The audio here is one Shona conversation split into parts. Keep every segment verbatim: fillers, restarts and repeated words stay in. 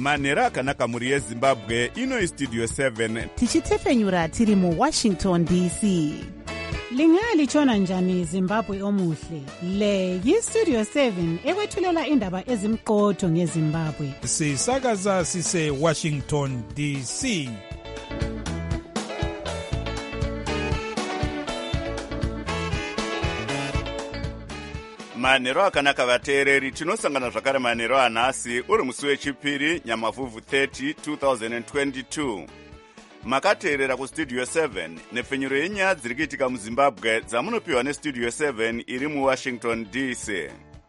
manhero akanaka mhuri yezimbabwe. Ino istudio seven tichitefenyura tiri muwashington D C. Lingalitshona njani Zimbabwe omuhle? Le yistudio seven ekwethulela indaba ezimqotho ngeZimbabwe. Sisakaza sise Washington D C. manhero akanaka vateereri, tinosangana zvakare manhero anhasi uri musi wechipiri nyamavhuvhu thirty twenty twenty-two. Makateerera kustudio seven nepfenyuro yenyaya dziri kuitika muzimbabwe dzamunopiwa nestudio seven iri muwashington D C.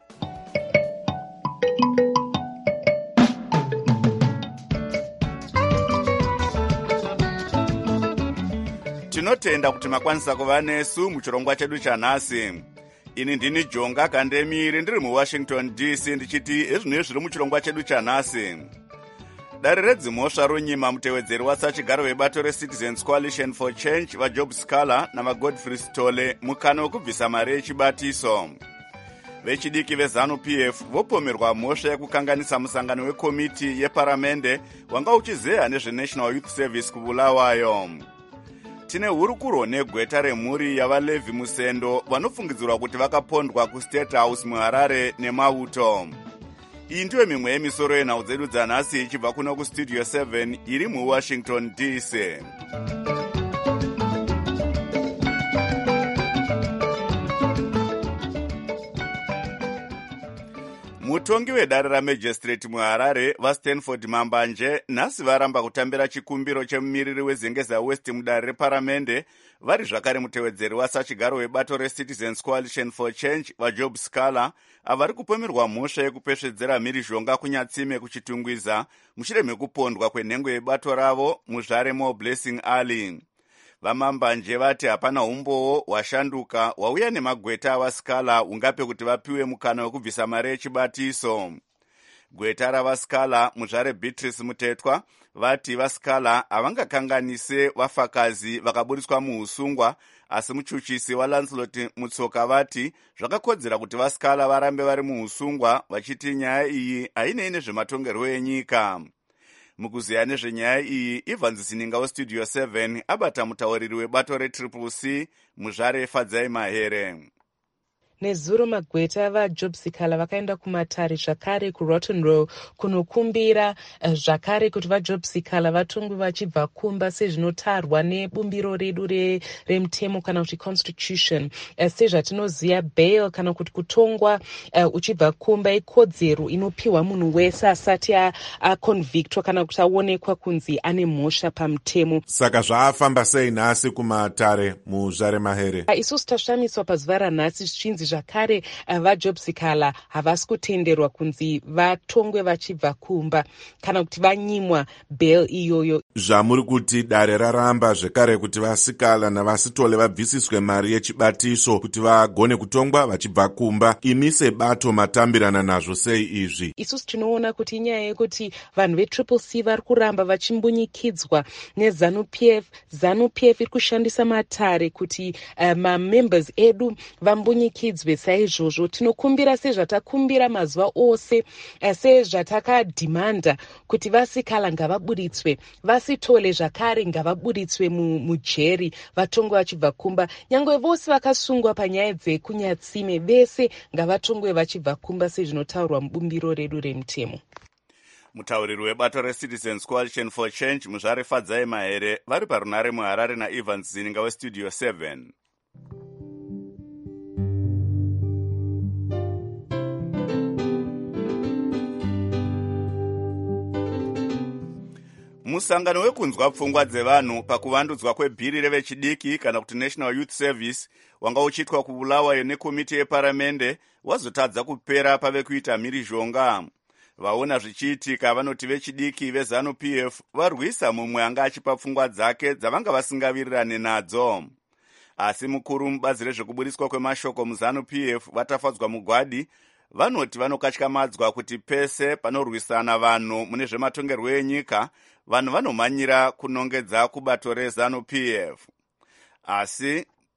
Tinotenda kuti makwanisa kuva nesu muchirongwa chedu chanhasi. Ini ndini Jonga Kandemiri ndiri muwashington D C ndichiti ezvino zviri muchirongwa chedu chanhasi. Dare redzimhosva ronyima mutevedzeri wasachigaro webato reCitizens Coalition for Change vaJob Scala navaGodfrey Sitole mukana wekubvisa mari yechibatiso. Vechidiki veZanu-P F vopomerwa mhosva yekukanganisa musangano wekomiti yeparamende wanga uchizeya nezveNational Youth Service kubulawayo. Tine hurukuro negweta remhuri yavaLevhi Musendo vanofungidzirwa kuti vakapondwa kuState House muHarare neMauto. Iyi ndiyo mimwe yemisoro yenhau dzedu dzanhasi ichibva kuno kustudio seven iri muwashington D C. Mutongi wedare ramajistrate muHarare vaStanford Mambanje nhasi varamba kutambira chikumbiro chemumiriri wezengeza West mudare reparamende vari zvakare mutevedzeri wasachigaro webato reCitizens Coalition for Change vaJob Scala avari kupomerwa mhosva yekupesvedzera mhirizhonga kunyatsime kuchitungwiza mushure mekupondwa kwenhengo yebato ravo muzvare Mo Blessing Ali. Vamambanje vati hapana umbowo washanduka wauya nemagweta avaScala ungape kuti vapiwe mukana wekubvisa mari yechibatiso. Gweta ravaScala muzvare Beatrice Mutetwa vati vaScala havangakanganise vafakazi vakaburiswa muusungwa, asi muchuchisi waLancelot Mutsoka vati zvakakodzera kuti vaScala varambe vari muusungwa vachiti nyaya iyi hainei nezvematongerwo enyika. Mukuziya nezvenyaya iyi Evans Sininga westudio seven abata mutauriri webato retriple C muzvare Fadzai Mahere. Nezuro magweta vaJob Scala vakaenda kumatare zvakare kuRotten Row kunokumbira uh, zvakare kuti vaJob Scala vatongwe vachibva kumba sezvinotarwa nebumbiro redu remutemo kana kuti constitution. Uh, sezvatinoziva bail kana kuti kutongwa uh, uchibva kumba ikodzero inopiwa munhu wese asati aconvictwa kana kuti aonekwa kunzi ane mhosva pamutemo. Saka zvaafamba sei nhasi kumatare muzvare Mahere? Uh, isusu tashamiswa pazuva ranhasi zvichinzi zvakare uh, vaJob Scala havasi kutenderwa kunzi vatongwe vachibva kumba kana kuti vanyimwa bail iyoyo. Zvamuri kuti dare raramba zvekare kuti vaScala navaSitole vabvisiswe mari yechibatiso kuti vagone kutongwa vachibva kumba. Imi sebato matambirana nazvo sei izvi? Isusu tinoona kuti inyaya yekuti vanhu vetriple C vari kuramba vachimbunyikidzwa neZanu-P F. ZANU-P F iri kushandisa matare kuti uh, mamembers edu vambunyikidzwe. Saizvozvo tinokumbira sezvatakumbira mazuva ose, sezvatakadhimanda kuti vaScala ngavaburitswe, vaSitole zvakare ngavaburitswe mujeri vatongwe vachibva kumba. Nyangwe vose vakasungwa panyaya dzekunyatsime vese ngavatongwe vachibva kumba sezvinotaurwa mubumbiro redu remutemo. Mutauriri webato reCitizens Coalition for Change muzvare Fadzai Mahere vari parunare muHarare naEvans Zininga westudio seven. Musangano wekunzwa pfungwa dzevanhu pakuvandudzwa kwebhiri revechidiki kana kuti National Youth Service wanga uchiitwa kubulawayo nekomiti yeparamende wazotadza kupera pave kuita mhirizhonga. Vaona zvichiitika vanoti vechidiki veZanu-P F varwisa mumwe anga achipa pfungwa dzake dzavanga vasingavirirane nadzo. Asi mukuru mubazi rezvekuburiswa kwemashoko muZanu-P F vatafadzwa mugwadi vanoti vanokatyamadzwa kuti pese panorwisana vanhu mune zvematongerwo enyika vanhu vanomhanyira kunongedza kubato reZanu-P F. Asi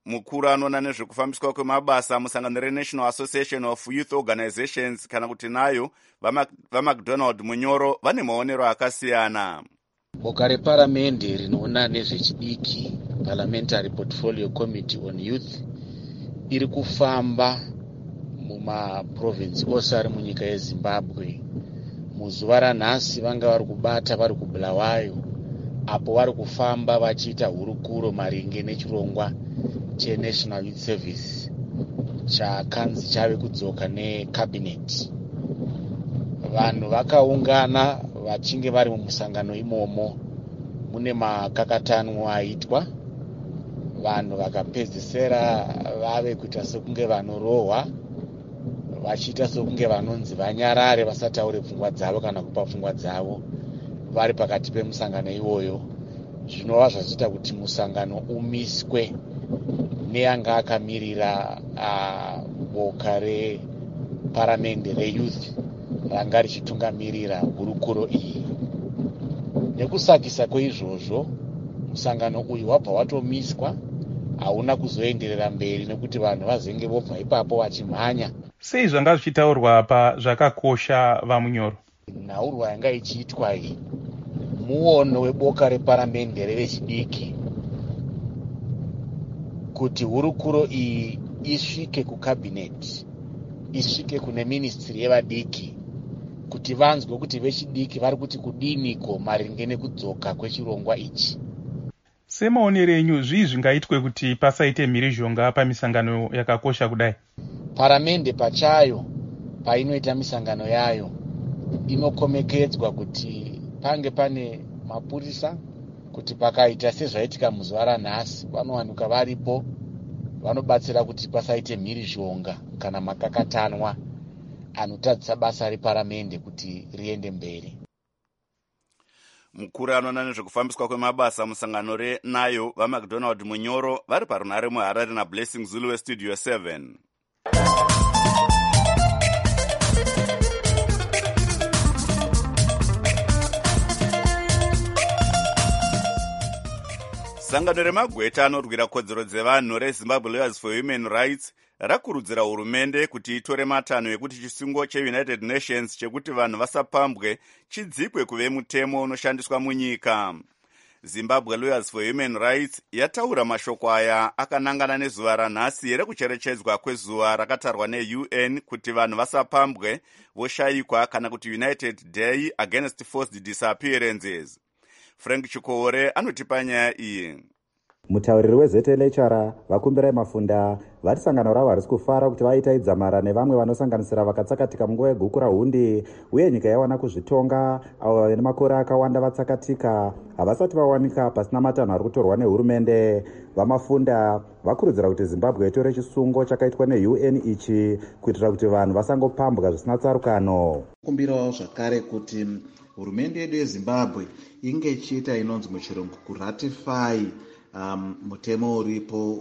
mukuru anoona nezvekufambiswa kwemabasa musangano renational association of youth organizations kana kuti nayo vamacdonald munyoro vane maonero akasiyana. boka reparamende rinoona nezvechidiki parliamentary portfolio committee on youth iri kufamba mumaprovinsi ose ari munyika yezimbabwe. muzuva ranhasi vanga vari kubata vari kubulawayo apo vari kufamba vachiita hurukuro maringe nechirongwa chenational youth service chakanzi chave kudzoka nekabineti. vanhu vakaungana vachinge vari mumusangano imomo. mune makakatanwo aitwa, vanhu vakapedzisira vave kuita sekunge vanorohwa vachiita sekunge vanonzi vanyarare vasataure pfungwa dzavo kana kupa pfungwa dzavo vari pakati pemusangano iwoyo. zvinova zvachiita kuti musangano umiswe neanga akamirira boka reparamende reyouth ranga richitungamirira hurukuro iyi. nekusakisa kweizvozvo musangano uyu wabva watomiswa, hauna kuzoenderera mberi nekuti vanhu vazenge vobva ipapo vachimhanya. sei zvanga zvichitaurwa apa zvakakosha vamunyoro? nhaurwa yanga ichiitwa iyi muono weboka reparamende revechidiki kuti hurukuro iyi isvike kukabineti, isvike kune ministry yevadiki, kuti vanzwe kuti vechidiki vari kuti kudiniko maringe nekudzoka kwechirongwa ichi. semaonero enyu zvii zvingaitwe kuti pasaite mhirizhonga pamisangano yakakosha kudai? paramende pachayo painoita misangano yayo inokomekedzwa kuti pange pane mapurisa, kuti pakaita sezvaitika muzuva ranhasi vanowanikwa varipo vanobatsira kuti pasaite mhirizhonga kana makakatanwa anotadzisa basa reparamende kuti riende mberi. mukuru anoona nezvekufambiswa kwemabasa musangano renayo vamacdonald munyoro vari parunare muharare nablessing zulu westudio seven. sangano remagweta anorwira kodzero dzevanhu rezimbabwe lawyers for human rights rakurudzira hurumende kuti itore matanho ekuti chisungo cheunited nations chekuti vanhu vasapambwe chidzikwe kuve mutemo unoshandiswa munyika. zimbabwe lawyers for human rights yataura mashoko aya akanangana nezuva ranhasi rekucherechedzwa kwezuva rakatarwa ne-U N kuti vanhu vasapambwe, voshayikwa kana kuti united day against forced disappearances. frank chikore anotipa nyaya iyi. mutauriri wezvetelechara vakumbirai mafunda vati sangano ravo harisi kufara kuti vaita idzamara nevamwe vanosanganisira vakatsakatika munguva yegukura hundi uye nyika yawana kuzvitonga avo vane makore akawanda vatsakatika havasati vawanika pasina matanho ari kutorwa nehurumende. vamafunda vakurudzira kuti zimbabwe itore chisungo chakaitwa ne-U N ichi kuitira kuti vanhu vasangopambwa zvisina tsarukano. kumbirawo zvakare kuti hurumende yedu yezimbabwe inge ichiita inonzi muchirungu kuratify Um, mutemo uripo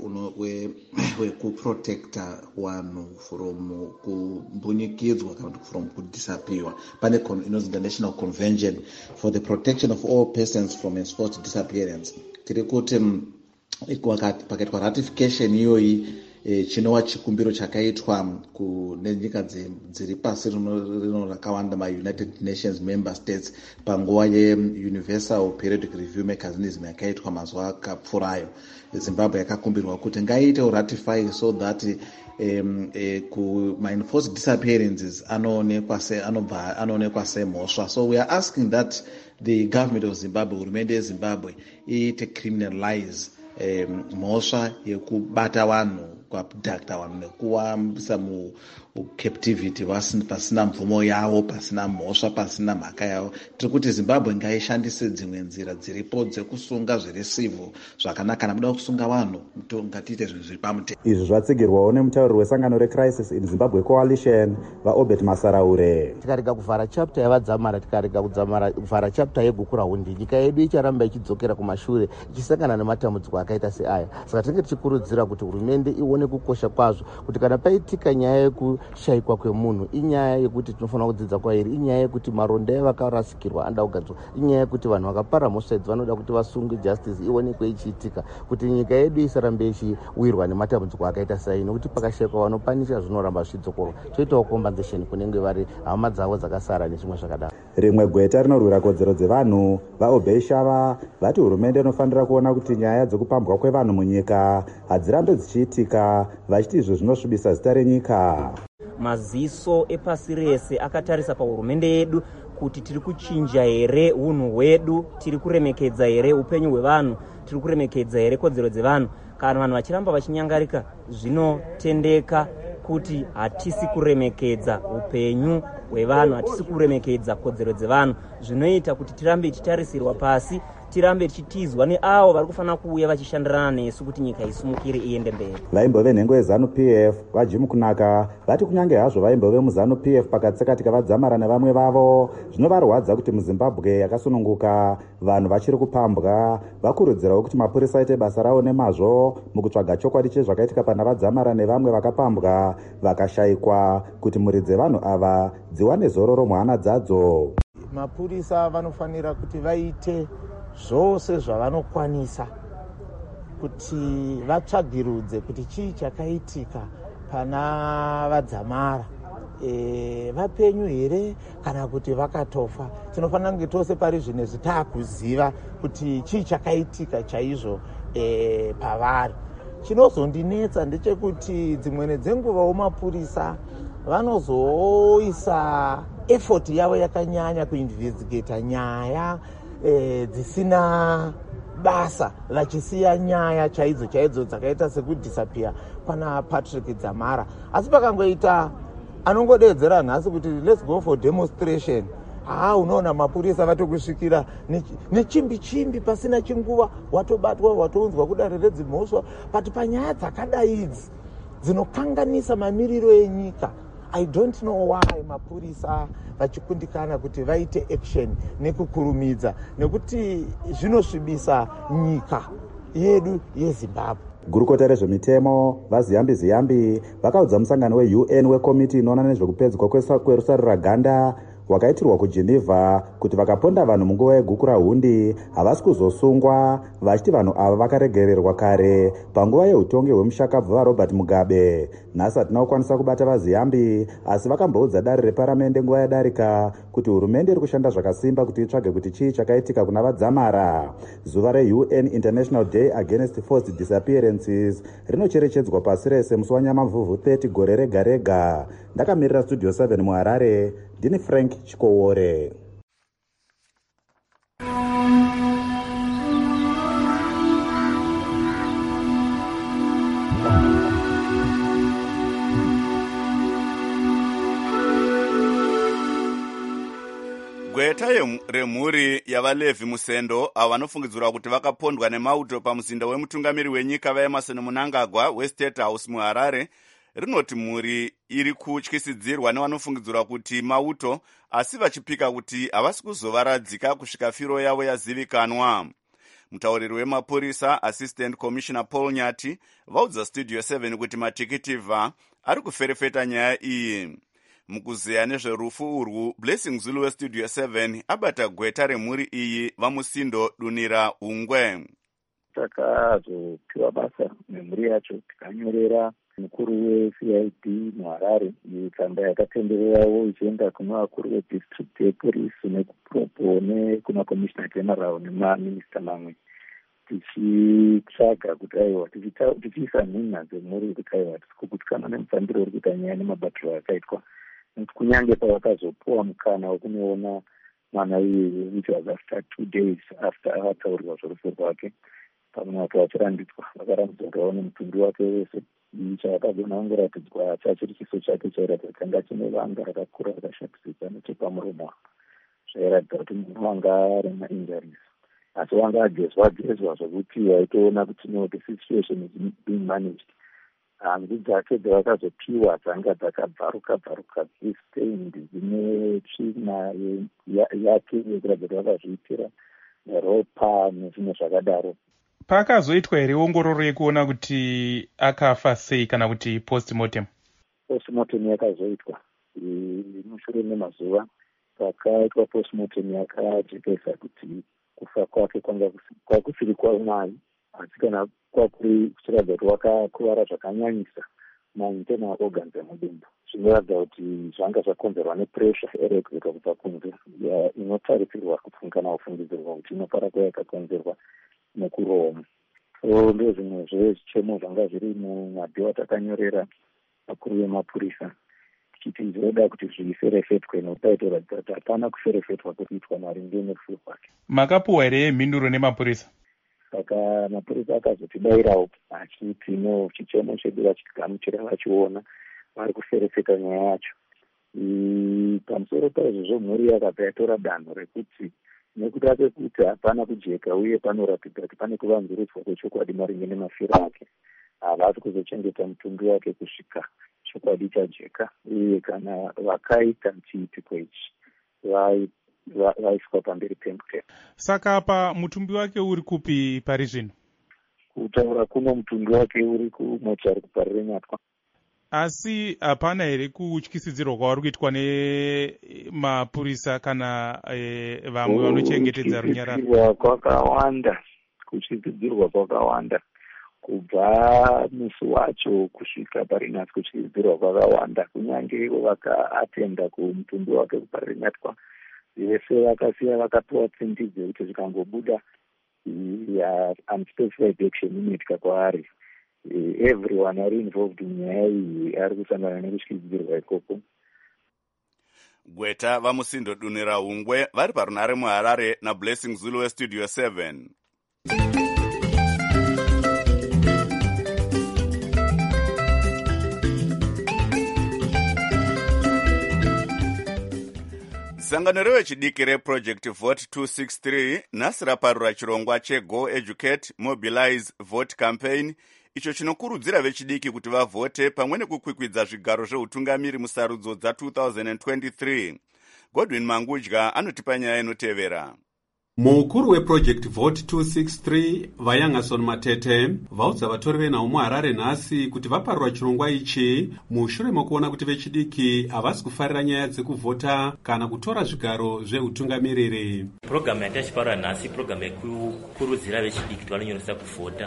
wekuprotecta wanhu from kumbunyikidzwa kana from kudisappear. pane inonzi international convention for the protection of all persons from enforced disappearance. tiri kuti pakaitwa ratification iyoyi e, chinova chikumbiro chakaitwa nenyika dziri pasi rino rakawanda maunited nations member states panguva yeuniversal periodic review mechanism yakaitwa mazuva akapfuurayo. zimbabwe yakakumbirwa kuti ngaiite ratify so that um, e, ma-enforced disappearances anoonekwa anobva anoonekwa semhosva. so we are asking that the government of zimbabwe, hurumende yezimbabwe, iite criminalize um, mhosva yekubata vanhu, kuabducta vanhu nekuvaisa mucaptivity pasina mvumo yavo, pasina mhosva, pasina mhaka yavo. tiri kuti zimbabwe ngaishandise dzimwe nzira dziripo dzekusunga zviri civil zvakanaka. kana muda kusunga vanhu ngatiite zvinhu zviri pamutemo. izvi zvatsigirwawo nemutauriri wesangano recrisis in zimbabwe coalition vaobert masaraure. tikarega kuvhara chapter yavadzamara, tikarega kuvhara chapter yegukura hundi, nyika yedu icharamba ichidzokera kumashure ichisangana nematambudziko akaita seaya. saka tinenge tichikurudzira kuti hurumende iwo tione kukosha kwazvo kuti kana paitika nyaya yekushayikwa kwemunhu inyaya yekuti tinofanira kudzidza kwairi, inyaya yekuti maronda evakarasikirwa anoda kugadzirwa, inyaya yekuti vanhu vakapara mhosva idzi vanoda kuti vasunge justice ionekwe ichiitika, kuti nyika yedu isarambe ichiwirwa nematambudziko akaita sei, nokuti pakashayikwa vanopanisha zvinoramba zvichidzokorwa. Toitawo compensation kunenge vari hama dzavo dzakasara nezvimwe zvakadaro. Rimwe gweta rinorwira kodzero dzevanhu vaobhei shava vati hurumende inofanira kuona kuti nyaya dzokupambwa kwevanhu munyika hadzirambe dzichiitika, vachiti izvo zvinosvibisa zita renyika. Maziso epasi rese akatarisa pahurumende yedu kuti tiri kuchinja here unhu hwedu, tiri kuremekedza here upenyu hwevanhu, tiri kuremekedza here kodzero dzevanhu. Kana vanhu vachiramba vachinyangarika zvinotendeka kuti hatisi kuremekedza upenyu hwevanhu, hatisi kuremekedza kodzero dzevanhu, zvinoita kuti tirambe tichitarisirwa pasi, tirambe tichitizwa neavo vari kufanira kuuya vachishandirana nesu kuti nyika isumukire iende mberi. Vaimbove nhengo yezanu P F vajimu kunaka vati kunyange hazvo vaimbove muzanu P F pakatsekatika vadzamara nevamwe vavo, zvinovarwadza kuti muZimbabwe yakasununguka vanhu vachiri kupambwa. Vakurudzirawo kuti mapurisa aite basa ravo nemazvo mukutsvaga chokwadi chezvakaitika pana vadzamara nevamwe vakapambwa vakashayikwa, kuti mhuri dzevanhu ava dziwane zororo muhana dzadzo. Mapurisa vanofanira kuti vaite zvose zvavanokwanisa kuti vatsvagirudze kuti chii chakaitika pana vadzamara, e, vapenyu here kana kuti vakatofa. Tinofanira kunge tose pari zvine zvitaakuziva kuti chii chakaitika chaizvo e, pavari. Chinozondinetsa ndechekuti dzimwe dzenguvawo mapurisa vanozoisa effort yavo yakanyanya kuinvestigata nyaya e, dzisina basa, vachisiya nyaya chaidzo chaidzo dzakaita sekudisappear pana Patrick Dzamara. Asi pakangoita anongodedzera nhasi kuti let's go for demonstration, haa unoona mapurisa vatokusvikira nechimbi chimbi pasina chinguva, watobatwa watounzwa kudare redzimhosva. Pati panyaya dzakadai idzi dzinokanganisa mamiriro enyika, I don't know why mapurisa vachikundikana kuti vaite action nekukurumidza, nekuti zvinosvibisa nyika yedu yeZimbabwe. Gurukota rezvemitemo vaZiyambi Ziyambi vakaudza musangano we-U N wekomiti inoona nezvekupedzwa kwerusarura ganda wakaitirwa kuGeneva kuti vakaponda vanhu munguva yeguku rahundi havasi kuzosungwa, vachiti vanhu ava vakaregererwa kare panguva yeutongi hwemushakabvu vaRobert Mugabe. Nhasi hatina kukwanisa kubata vaZiyambi, asi vakamboudza dare reparamende nguva yadarika kuti hurumende iri kushanda zvakasimba kuti itsvage kuti chii chakaitika kuna vadzamara. Zuva re-U N International Day Against Forced Disappearances rinocherechedzwa pasi rese musi wanyamavhuvhu thirty gore rega rega. Ndakamirira Studio seven muHarare, ndini Frank Chikowore. Gweta remhuri yavaLevhi musendo avo vanofungidzirwa kuti vakapondwa nemauto pamuzinda wemutungamiri wenyika vaEmerson Mnangagwa weState House muHarare rinoti mhuri iri kutyisidzirwa nevanofungidzirwa kuti mauto, asi vachipika kuti havasi kuzovaradzika kusvika firo yavo yazivikanwa. Mutauriri wemapurisa Assistant Commissioner Paul Nyati vaudza Studio seven kuti matikitivha ari kuferefeta nyaya iyi. Mukuzeya nezverufu urwu, Blessing Zulu weStudio seven abata gweta remhuri iyi vamusindo Dunira Ungwe. Takazopiwa basa nemhuri yacho tikanyorera mukuru weC I D muHarare tsamba yakatendererawo ichienda kuna vakuru vedistrict yepolisi nekupropo nekuna commissioner general nemaminista mamwe, tichitsvaga kuti aiwa tichiisa nhina dzemhuri kuti aiwa tisikukutikana nemufambiro uri kuita nyaya nemabatiro akaitwa, kunyange pavakazopuwa mukana wekunoona mwana iye which was after two days after ataurirwa zvorufu rwake, pamwe vato vachirambidzwa vakarambidzwa kuti vaone mutumbi wake wese. Chakagona kungoratidzwa chachirikiso chake chairatidza kuti changa chine vanga rakakura rakashapisika nechepamuromo, zvairatidza kuti munhu wanga ari mainjuries, asi wanga agezwa gezwa zvokuti waitoona kuti no the situation is being managed. Hanzu dzake dzavakazopiwa dzanga dzakabvaruka bvaruka dzistained dzine tsvina yake yekuratidza kuti vakazviitira neropa nezvimwe zvakadaro. pakazoitwa here ongororo yekuona kuti akafa sei kana kuti postmortem? Postmortem yakazoitwa mushure memazuva pakaitwa postmortem yakajekesa kuti kufa kwake kwanga kwakusiri kwamwari, asi kana kwakuri kuchiratidza kuti wakakuvara zvakanyanyisa mainternal organs emudumbu, zvinoratidza kuti zvanga zvakonzerwa nepressure erekuita kubva kunze inotarisirwa kupfungana kufungidzirwa kuti inopara kwaya yakakonzerwa nekurohwa. So ndo zvimwe zvezvichemo zvanga zviri mumabhiwa takanyorera vakuru vemapurisa tichiti zvinoda kuti zviserefetwe nokutaitoratidza kuti hapana kuserefetwa kuitwa maringe nerufu rwake. Makapuwa here mhinduro nemapurisa? Saka mapurisa akazotibayirawo achiti no chichemo chedu vachigamuchira vachiona vari kuserefeta nyaya yacho. Pamusoro paizvozvo mhuri yakabva yatora danho rekuti nekuda kwekuti hapana kujeka uye panoratidza kuti pane kuvanzurudzwa kwechokwadi maringe nemafiro ake, havasi kuzochengeta mutumbi wake kusvika chokwadi chajeka, uye kana vakaita chiitiko ichi vaiswa pamberi pemutemo. Saka apa mutumbi wake uri kupi pari zvino? Kutaura kuno mutumbi wake uri kumochari kuparire nyatwa. Asi hapana here kutyisidzirwa kwavari kuitwa nemapurisa kana e, vamwe vanochengetedza runyararo? Kutyisidzirwa kwakawanda, kutyisidzirwa kwakawanda kubva musi wacho kusvika parinhasi, kutyisidzirwa kwakawanda. Kunyange ivo vakaatenda kumutumbi wake kuparire nyatwa, vese vakasiya vakapiwa tsindidzo kuti zvikangobuda unspecified action inoitika kwaari. Everyone ari involved munyaya iyi ari kusangana nekutyisidzirwa ikoko. Gweta vamusindodunira hungwe vari parunare muHarare naBlessing Zulu weStudio seven. Sangano revechidiki reproject vote two sixty-three nhasi raparura chirongwa cheGo Educate Mobilize Vote Campaign, icho chinokurudzira vechidiki kuti vavhote pamwe nekukwikwidza zvigaro zveutungamiri musarudzo dza two thousand twenty-three. Godwin Mangudya anotipa nyaya inotevera. Mukuru weproject vote two sixty-three Vayangason Matete vaudza vatori venhau muHarare nhasi kuti vaparura chirongwa ichi mushure mokuona kuti vechidiki havasi kufarira nyaya dzekuvhota kana kutora zvigaro zveutungamiriri. Programu yatachiparura nhasi programu yekukurudzira vechidiki kuti vanonyoresa kuvhota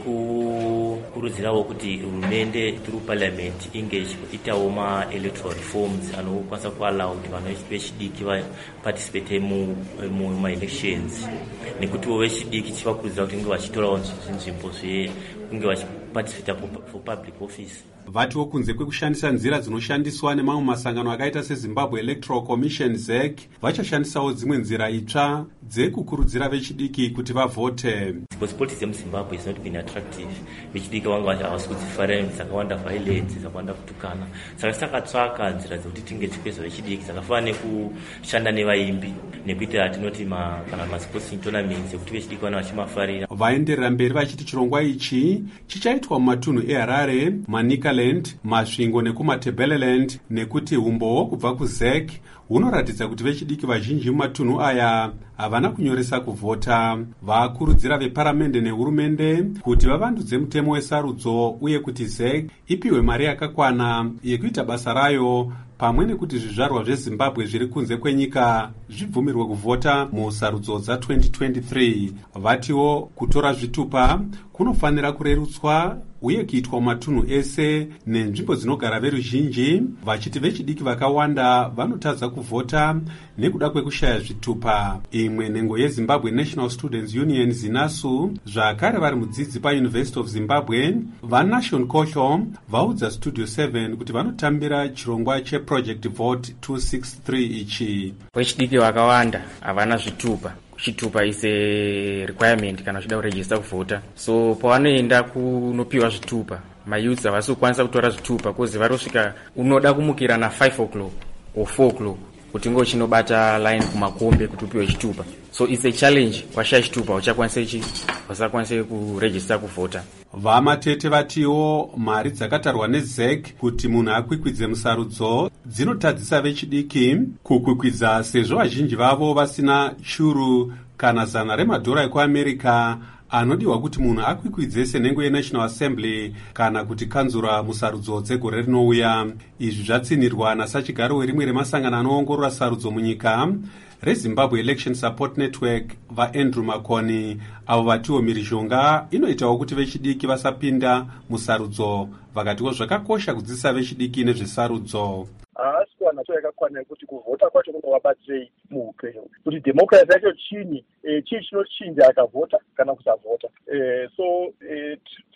nekukurudzirawo kuti hurumende tiri parliament inge ichitawo ma-electoral reforms anokwanisa kuallow kuti vanhu vechidiki vaparticipate mumaelection nekutiwo vechidiki chivakurudzira kuti inge vachitorawo nzvimbo zvekunge vachiparticipate for public office. Vatiwo kunze kwekushandisa nzira dzinoshandiswa nemamwe masangano akaita seZimbabwe Electoral Commission Z E C vachashandisawo dzimwe nzira itsva dzekukurudzira vechidiki kuti vavhote. Because politics yemuZimbabwe is not been attractive. Vechidiki vanga havasi kudzifarira dzakawanda violence, dzakawanda kutukana. Saka takatsvaka nzira dzekuti tinge tichikwezva vechidiki dzakafanana nekushanda nevaimbi nekuita tinoti kana masports tournaments ekuti vechidiki vana vachimafarira. Vaenderera mberi vachiti chirongwa ichi chichaitwa mumatunhu eHarare, Manika Masvingo nekumaTebeleland, nekuti umbowo kubva kuZ E C hunoratidza kuti vechidiki vazhinji mumatunhu aya havana kunyoresa kuvhota. Vakurudzira veparamende nehurumende kuti vavandudze mutemo wesarudzo uye kuti Z E C ipiwe mari yakakwana yekuita basa rayo, pamwe nekuti zvizvarwa zveZimbabwe zviri kunze kwenyika zvibvumirwe kuvhota musarudzo dza twenty twenty-three. Vatiwo kutora zvitupa kunofanira kurerutswa uye kuitwa mumatunhu ese nenzvimbo dzinogara veruzhinji, vachiti vechidiki vakawanda vanotadza kuvhota nekuda kwekushaya zvitupa. Imwe nhengo yeZimbabwe National Students Union ZINASU zvakare vari mudzidzi paUniversity of Zimbabwe vaNashon Kohlo vaudza Studio seven kuti vanotambira chirongwa cheproject vote two sixty-three ichi. Vechidiki vakawanda havana zvitupa. Chitupa is a requirement kana uchida kuregister kuvhota. So pavanoenda kunopiwa zvitupa, mayouths havasi kukwanisa kutora zvitupa kozi varosvika unoda kumukira na five o'clock or four o'clock kuti ngo chinobata line kumakombe kuti upiwe chitupa. So it's a challenge. Washaya chitupa uchakwanisa ichi wasakwanisa kuregister kuvhota. Vamatete vatiwo mari dzakatarwa neZ E C kuti munhu akwikwidze musarudzo dzinotadzisa vechidiki kukwikwidza sezvo vazhinji vavo vasina churu kana zana remadhora ekuAmerica anodiwa kuti munhu akwikwidze senhengo yenational assembly kana kuti kanzura musarudzo dzegore rinouya. Izvi zvatsinirwa nasachigaro werimwe remasangano anoongorora sarudzo munyika reZimbabwe Election Support Network vaAndrew Makoni, avo vatiwo mhirizhonga inoitawo kuti vechidiki vasapinda musarudzo, vakatiwo zvakakosha kudzidzisa vechidiki nezvesarudzo. Haasi kuwana cho yakakwana yekuti kuvhota kwacho kunovabatsirei muupenyu, kuti democracy yacho chini e, chii chinochinja akavhota kana kusavhota. E, so e,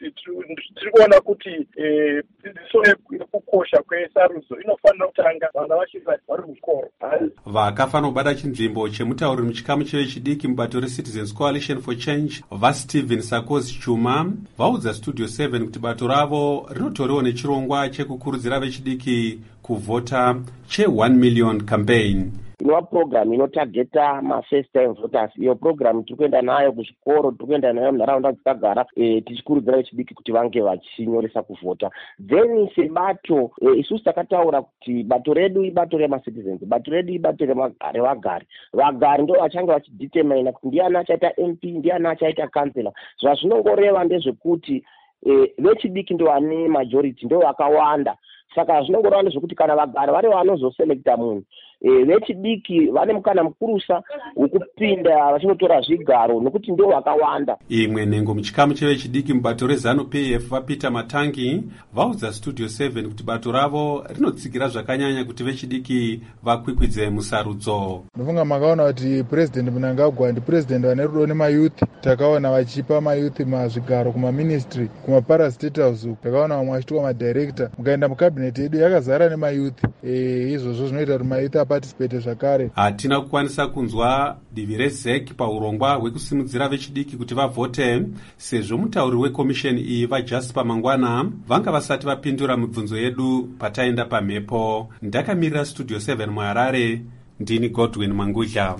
tiri kuona kuti dzidziso yekukosha kwesarudzo inofanira kutanga vana vachiri vari muzvikoro. Vakafanira kubata chinzvimbo chemutauri muchikamu chevechidiki mubato reCitizens Coalition for Change vaStephen Sakosi Chuma vaudza Studio seven kuti bato ravo rinotoriwo nechirongwa chekukurudzira vechidiki kuvhota che one million campaign. Inova program inotageta ma-first time voters. Iyo program tiri kuenda nayo kuzvikoro, tiri kuenda nayo munharaunda dzakagara e, tichikurudzira vechidiki kuti vange vachinyoresa kuvhota. Then sebato e, isusu takataura kuti bato redu ibato rema-citizens, bato redu ibato revagari. Vagari ndo vachange vachidetermina kuti ndiani achaita M P, ndiani achaita kansela. Zvazvinongoreva ndezvekuti e, vechidiki ndo vane majority, ndo vakawanda. Saka zvinongoreva ndezvekuti kana vagari vari vanozoselekta munhu, e, vechidiki vane mukana mukurusa wekupinda vachinotora zvigaro nekuti ndio vakawanda. Imwe nhengo muchikamu chevechidiki mubato reZanu P F vaPeter Matangi vaudza Studio seven kuti bato ravo rinotsigira zvakanyanya kuti vechidiki vakwikwidze musarudzo. Ndofunga makaona kuti President Mnangagwa ndi President vane rudo nemayouth, takaona vachipa mayouth mazvigaro kumaministry, kumaparastatals, takaona vamwe vachitwa madirector, mukaenda mukabinet yedu yakazara nemayouth. E, izvozvo zvinoita kuti mayouth apatisipete zvakare. Hatina kukwanisa kunzwa divi reZek paurongwa hwekusimudzira vechidiki kuti vavhote, sezvo mutauri wekomisheni iyi vaJasper Mangwana vanga vasati vapindura mibvunzo yedu pataenda pamhepo. Ndakamirira Studio seven muHarare, ndini Godwin Mangudla.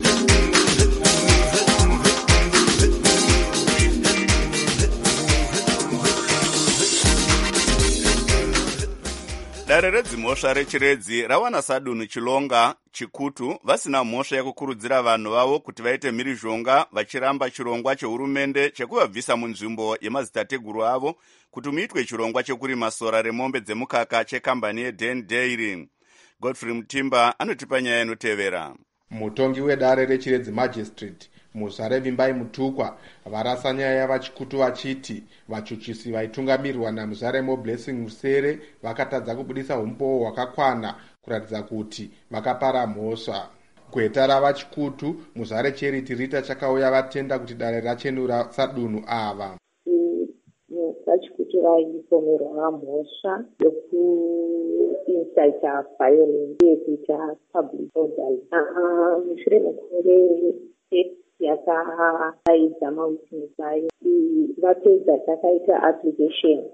Dare redzimhosva rechiredzi rawana Sadunu Chilonga chikutu vasina mhosva yekukurudzira vanhu vavo kuti vaite mhirizhonga vachiramba chirongwa chehurumende chekuvabvisa munzvimbo yemadzitateguru avo kuti muitwe chirongwa chekurima sora remombe dzemukaka chekambani yeDen Dairy. Godfrey Mutimba anotipa nyaya inotevera. Mutongi wedare rechiredzi Magistrate Muzare Vimbai Mutukwa varasa nyaya yavachikutu vachiti vachuchisi vaitungamirirwa naMuzaremo Blessing Musere vakatadza kubudisa umbowo hwakakwana kuratidza kuti vakapara mhosva. Gweta ravachikutu Muzare Charity Rita chakauya vatenda kuti dare rachenura Sadunu ava. Vachikutu vaipomerwa mhosva yekuincita violence yekuita public order. Mushure mekunge yakaidza mawitness ayo vapedza takaita application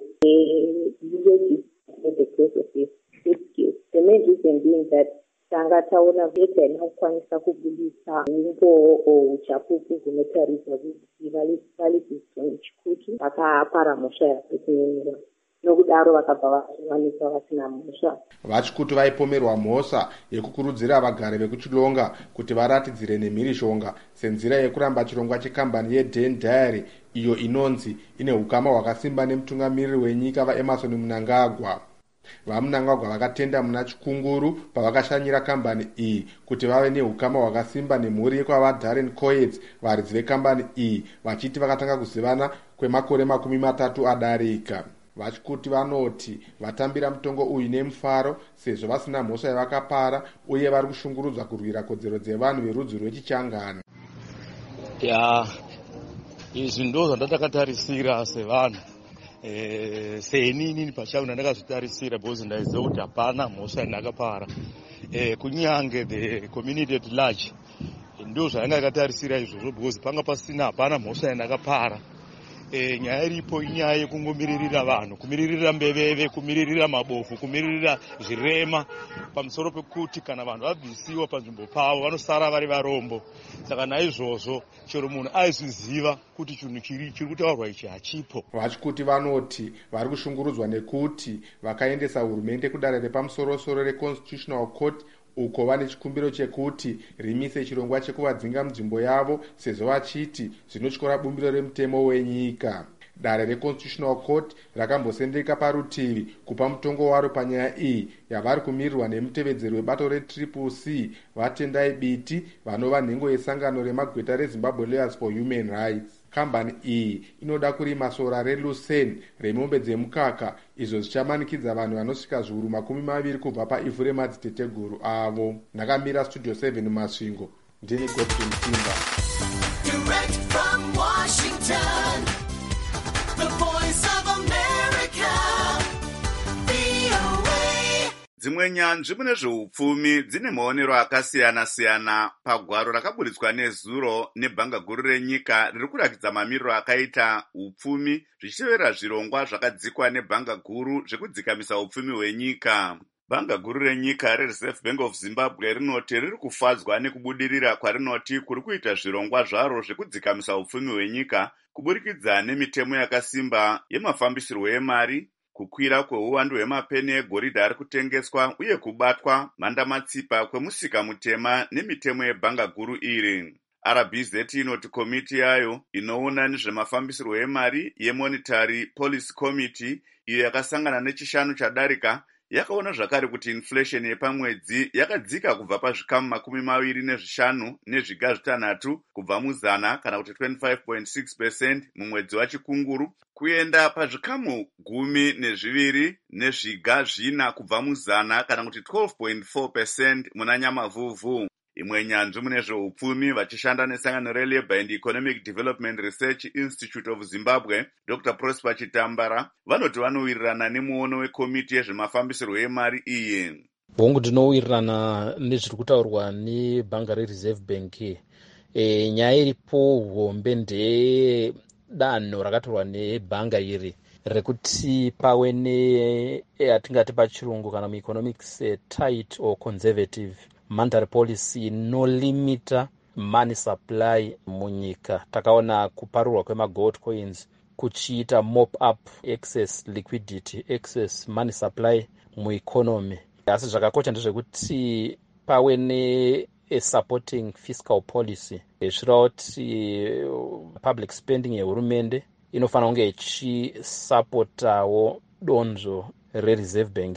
the case of this case. The main reason being that tanga taona veta inokwanisa kubudisa umbo uchapupu hunotaridza kuti valipiswa nechikutu vakapara mhosva yakutenera, nokudaro vakabva vawanikwa vasina mhosva. Vachikutu vaipomerwa mhosva yekukurudzira vagari vekuChilonga kuti varatidzire nemhirizhonga senzira yekuramba chirongwa chekambani yeDen Dairy iyo inonzi ine ukama hwakasimba nemutungamiriri wenyika vaEmerson Mnangagwa. VaMnangagwa vakatenda muna Chikunguru pavakashanyira kambani iyi kuti vave neukama hwakasimba nemhuri yekwavaDarren Coeds varidzi vekambani iyi, vachiti vakatanga kuzivana kwemakore makumi matatu adarika. Vachikuti vanoti vatambira mutongo uyu nemufaro sezvo vasina mhosva yavakapara uye vari kushungurudzwa kurwira kodzero dzevanhu verudzi rwechichangani. Ya, izvi ndo zvandatakatarisira sevanhu. Eh, seinini pachangu ndakazvitarisira because ndaiziva kuti hapana mhosva yandakapara. Eh, kunyange the community at large ndo zvayanga yakatarisira izvozvo because panga pasina hapana mhosva yandakapara. E, nyaya iripo inyaya yekungomiririra vanhu, kumiririra mbeveve, kumiririra mabofu, kumiririra zvirema pamusoro pekuti kana vanhu vabvisiwa panzvimbo pavo vanosara vari varombo. Saka naizvozvo chero munhu aizviziva kuti chinhu chiri chiri kutaurwa ichi hachipo. Vachikuti vanoti vari kushungurudzwa nekuti vakaendesa hurumende kudare repamusoro-soro reConstitutional Court uko vane chikumbiro chekuti rimise chirongwa chekuvadzinga munzvimbo yavo sezvo vachiti zvinotyora bumbiro remutemo wenyika. Dare reConstitutional Court rakambosendeka parutivi kupa mutongo waro panyaya iyi yavari kumirirwa nemutevedzeri webato retriple C Vatendai Biti vanova nhengo yesangano remagweta reZimbabwe Lawyers for Human Rights. Kambani iyi inoda kurima sora reLucen remombe dzemukaka izvo zvichamanikidza vanhu vanosvika zviuru makumi maviri kubva paivhu remadziteteguru avo. Ndakamira Studio seven Masvingo, ndini Godwin Timba. Direct from Washington, the voice of America, V O A. Dzimwe nyanzvi mune zveupfumi dzine maonero akasiyana-siyana pagwaro rakaburitswa nezuro nebhanga guru renyika riri kurakidza mamiriro akaita upfumi zvichitevera zvirongwa zvakadzikwa nebhanga guru zvekudzikamisa upfumi hwenyika. Bhanga guru renyika reReserve Bank of Zimbabwe rinoti riri kufadzwa nekubudirira kwarinoti kuri kuita zvirongwa zvaro zvekudzikamisa upfumi hwenyika kuburikidza nemitemo yakasimba yemafambisirwo emari, kukwira kweuwandu hwemapeni egoridhe ari kutengeswa uye kubatwa mhandamatsipa kwemusika mutema nemitemo yebhanga guru iri. R B Z inoti komiti yayo inoona nezvemafambisirwo emari yeMonetary Policy Committee iyo yakasangana nechishanu chadarika yakaona zvakare kuti inflation yepamwedzi yakadzika kubva pazvikamu makumi maviri nezvishanu nezviga zvitanhatu kubva muzana kana kuti twenty-five point six percent mumwedzi wachikunguru kuenda pazvikamu gumi nezviviri nezviga zvina kubva muzana kana kuti twelve point four percent muna Nyamavhuvhu. Imwe nyanzvi mune zveupfumi vachishanda nesangano reLabour and Economic Development Research Institute of Zimbabwe, Doctor Prosper Chitambara, vanoti vanowirirana nemuono wekomiti yezvemafambisirwo emari iyi. Hongu ndinowirirana nezviri kutaurwa nebhanga reReserve Bank. E, nyaya iripo hombe ndedanho rakatorwa nebhanga iri rekuti pave neatingati pachirungu kana mueconomics tight or conservative monetary policy inolimita money supply munyika. Takaona kuparurwa kwemagold coins kuchiita mop up excess liquidity, excess money supply mueconomy. Asi zvakakosha ndezvekuti pave ne a supporting fiscal policy zvirava kuti public spending yehurumende inofanira kunge ichisapotawo donzvo reReserve Bank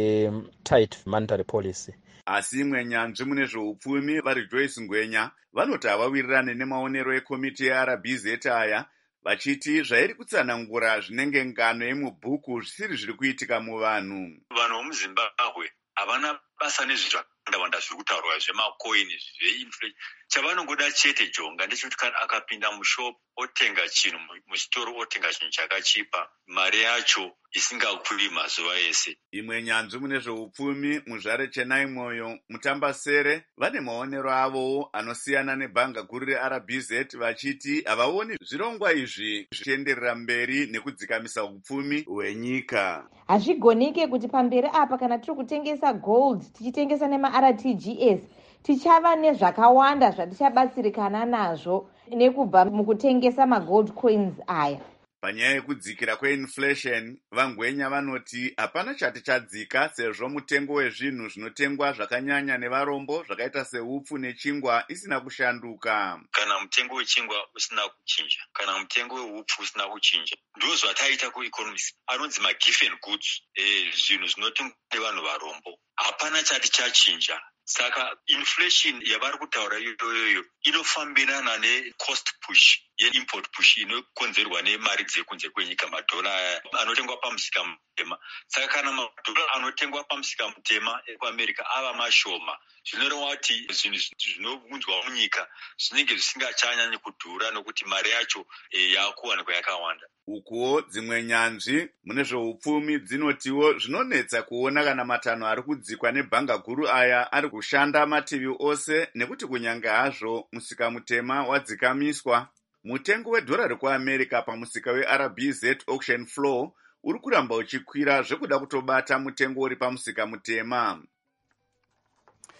re-tight monetary policy. Asi imwe nyanzvi mune zveupfumi vari Joyce Ngwenya vanoti havawirirane nemaonero ekomiti yeR B Z aya vachiti zvairi kutsanangura zvinenge ngano yemubhuku zvisiri zviri kuitika muvanhu. Vanhu vomuZimbabwe havana basa nezvakawanda zviri kutaurwa zvemakoini zveinflation. Chavanongoda chete jonga ndechekuti kana akapinda mushopu otenga chinhu musitoro otenga chinhu chakachipa mari yacho isingakwiri mazuva ese. Imwe nyanzvi mune zveupfumi muzvare Chenai Mwoyo Mutambasere vane maonero avowo anosiyana nebhanga guru reR B Z vachiti havaoni zvirongwa izvi zvichienderera mberi nekudzikamisa upfumi hwenyika. Hazvigonike kuti pamberi apa kana tiri kutengesa gold tichitengesa nemaR T G S tichava nezvakawanda zvatichabatsirikana nazvo nekubva mukutengesa magold coins aya. Panyaya yekudzikira kweinflation, Vangwenya vanoti hapana chati chadzika sezvo mutengo wezvinhu zvinotengwa zvakanyanya nevarombo zvakaita seupfu nechingwa isina kushanduka. Kana mutengo wechingwa usina kuchinja, kana mutengo weupfu usina kuchinja, ndizvo zvataita kueconomics anonzi magiven goods, eh, zvinhu zvinotengwa nevanhu varombo. Hapana chati chachinja. Saka inflation yavari kutaura iyoyo inofambirana necost push yeimport push inokonzerwa nemari dzekunze kwenyika, madhora anotengwa pamusika mutema. Saka kana madhora anotengwa pamusika mutema ekuAmerica ava mashoma, zvinoreva kuti zvinhu zvinounzwa munyika zvinenge zvisingachanyanyi kudhura nokuti mari yacho e, yakuwanikwa yakawanda. Ukuwo dzimwe nyanzvi mune zveupfumi dzinotiwo zvinonetsa kuona kana matanho ari kudzikwa nebhanga guru aya ari kushanda mativi ose, nekuti kunyange hazvo musika mutema wadzikamiswa, mutengo wedhora rekuAmerica pamusika weR B Z auction floor uri kuramba uchikwira zvekuda kutobata mutengo uri pamusika mutema.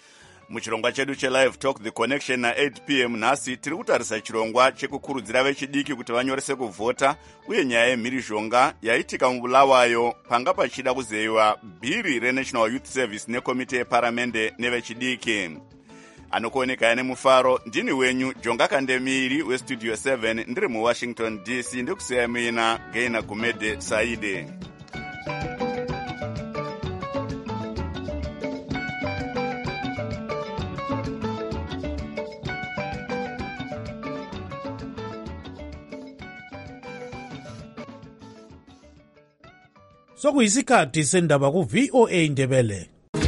muchirongwa chedu chelive talk the connection na-eight p m nhasi tiri kutarisa chirongwa chekukurudzira vechidiki kuti vanyorese kuvhota uye nyaya yemhirizhonga yaitika mubulawayo panga pachida kuzeyiwa bhiri renational youth service nekomite yeparamende nevechidiki. Anokuoneka nemufaro ndini wenyu Jonga Kandemiri westudio seven ndiri muWashington D C ndikusiya mina Gaina Gumede Saide. Sokuyisikhathi sendaba ku V O A Ndebele.